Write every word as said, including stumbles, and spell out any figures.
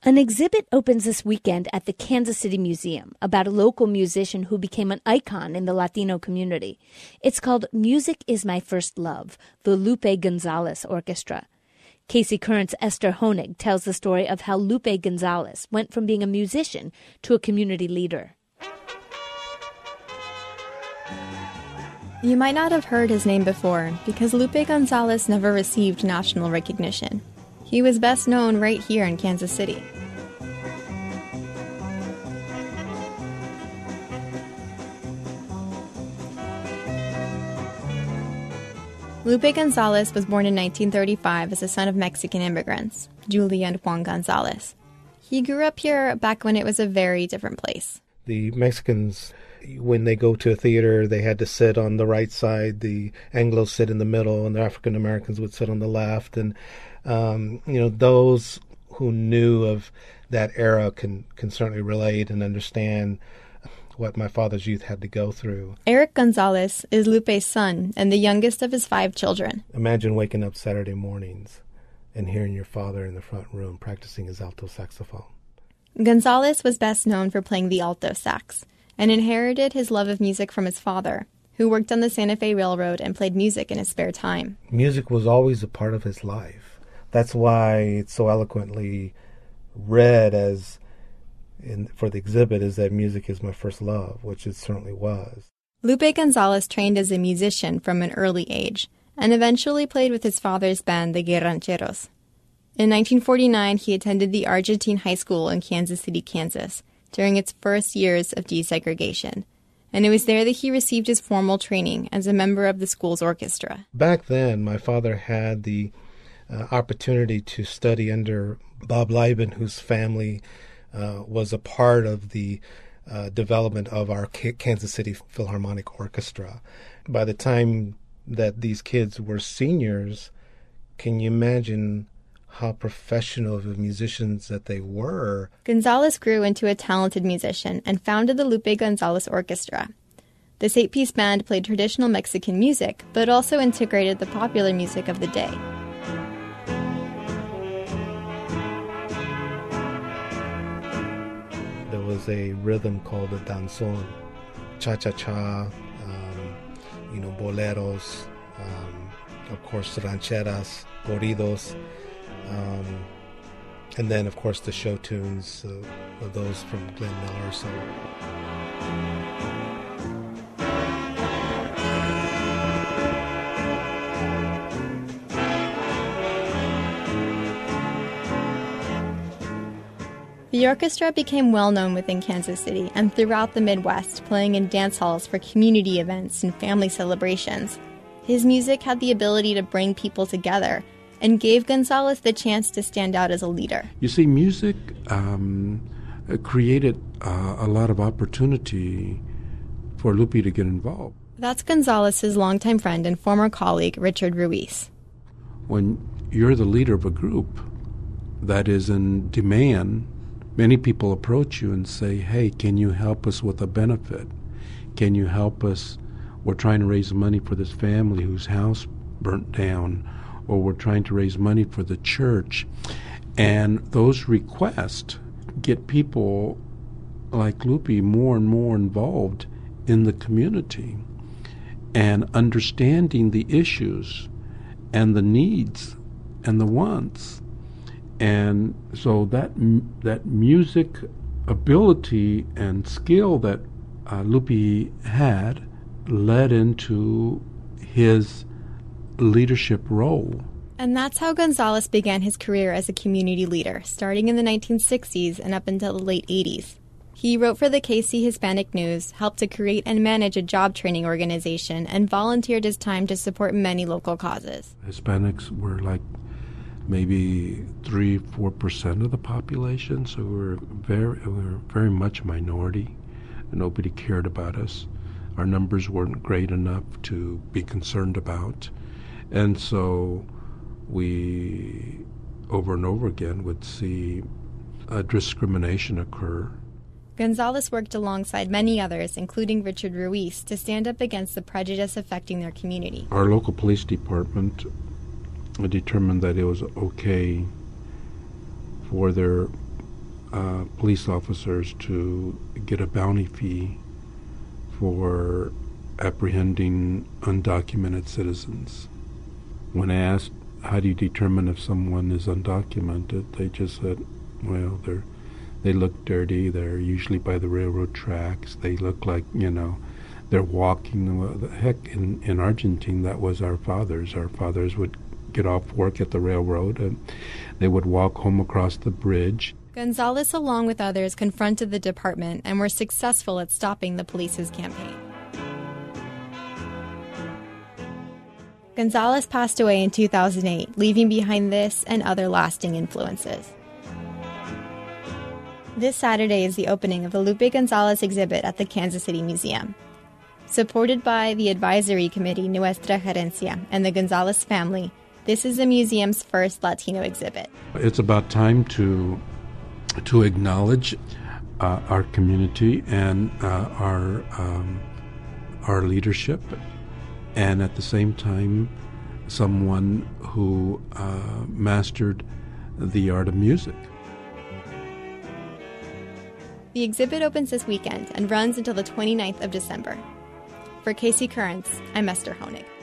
An exhibit opens this weekend at the Kansas City Museum about a local musician who became an icon in the Latino community. It's called Music is My First Love, the Lupe Gonzalez Orchestra. Casey Current's Esther Honig tells the story of how Lupe Gonzalez went from being a musician to a community leader. You might not have heard his name before because Lupe Gonzalez never received national recognition. He was best known right here in Kansas City. Lupe Gonzalez was born in nineteen thirty-five as the son of Mexican immigrants, Julia and Juan Gonzalez. He grew up here back when it was a very different place. The Mexicans, when they go to a theater, they had to sit on the right side. The Anglos sit in the middle, and the African Americans would sit on the left. And, um, you know, those who knew of that era can, can certainly relate and understand what my father's youth had to go through. Eric Gonzalez is Lupe's son and the youngest of his five children. Imagine waking up Saturday mornings and hearing your father in the front room practicing his alto saxophone. Gonzalez was best known for playing the alto sax and inherited his love of music from his father, who worked on the Santa Fe Railroad and played music in his spare time. Music was always a part of his life. That's why it's so eloquently read as in, for the exhibit is that music is my first love, which it certainly was. Lupe Gonzalez trained as a musician from an early age and eventually played with his father's band, the Guerrancheros. In nineteen forty-nine, he attended the Argentine High School in Kansas City, Kansas, during its first years of desegregation, and it was there that he received his formal training as a member of the school's orchestra. Back then, my father had the uh, opportunity to study under Bob Lieben, whose family uh, was a part of the uh, development of our K- Kansas City Philharmonic Orchestra. By the time that these kids were seniors, can you imagine how professional of musicians that they were? Gonzalez grew into a talented musician and founded the Lupe Gonzalez Orchestra. This eight-piece band played traditional Mexican music, but also integrated the popular music of the day. There was a rhythm called the danzón, cha-cha-cha, um, you know, boleros, um, of course, rancheras, corridos, um, and then, of course, the show tunes uh, of those from Glenn Miller. So. The orchestra became well known within Kansas City and throughout the Midwest, playing in dance halls for community events and family celebrations. His music had the ability to bring people together and gave Gonzalez the chance to stand out as a leader. You see, music um, created uh, a lot of opportunity for Lupe to get involved. That's Gonzalez's longtime friend and former colleague, Richard Ruiz. When you're the leader of a group that is in demand, many people approach you and say, hey, can you help us with a benefit? Can you help us? We're trying to raise money for this family whose house burnt down, or we're trying to raise money for the church. And those requests get people like Lupe more and more involved in the community and understanding the issues and the needs and the wants. And so that that music ability and skill that uh, Lupe had led into his leadership role. And that's how Gonzalez began his career as a community leader, starting in the nineteen sixties and up until the late eighties. He wrote for the K C Hispanic News, helped to create and manage a job training organization, and volunteered his time to support many local causes. Hispanics were like maybe three, four percent of the population, so we were very, we were very much a minority. Nobody cared about us. Our numbers weren't great enough to be concerned about, and so we, over and over again, would see a discrimination occur. Gonzalez worked alongside many others, including Richard Ruiz, to stand up against the prejudice affecting their community. Our local police department determined that it was okay for their uh, police officers to get a bounty fee for apprehending undocumented citizens. When asked, how do you determine if someone is undocumented, they just said, well, they're they look dirty, they're usually by the railroad tracks, they look like, you know, they're walking. Well, heck, in, in Argentina, that was our fathers. Our fathers would get off work at the railroad and they would walk home across the bridge. Gonzalez, along with others, confronted the department and were successful at stopping the police's campaign. Gonzalez passed away in two thousand eight, leaving behind this and other lasting influences. This Saturday is the opening of the Lupe Gonzalez exhibit at the Kansas City Museum. Supported by the advisory committee Nuestra Gerencia and the Gonzalez family, this is the museum's first Latino exhibit. It's about time to to acknowledge uh, our community and uh, our um, our leadership, and at the same time, someone who uh, mastered the art of music. The exhibit opens this weekend and runs until the twenty-ninth of December. For K C Currents, I'm Esther Honig.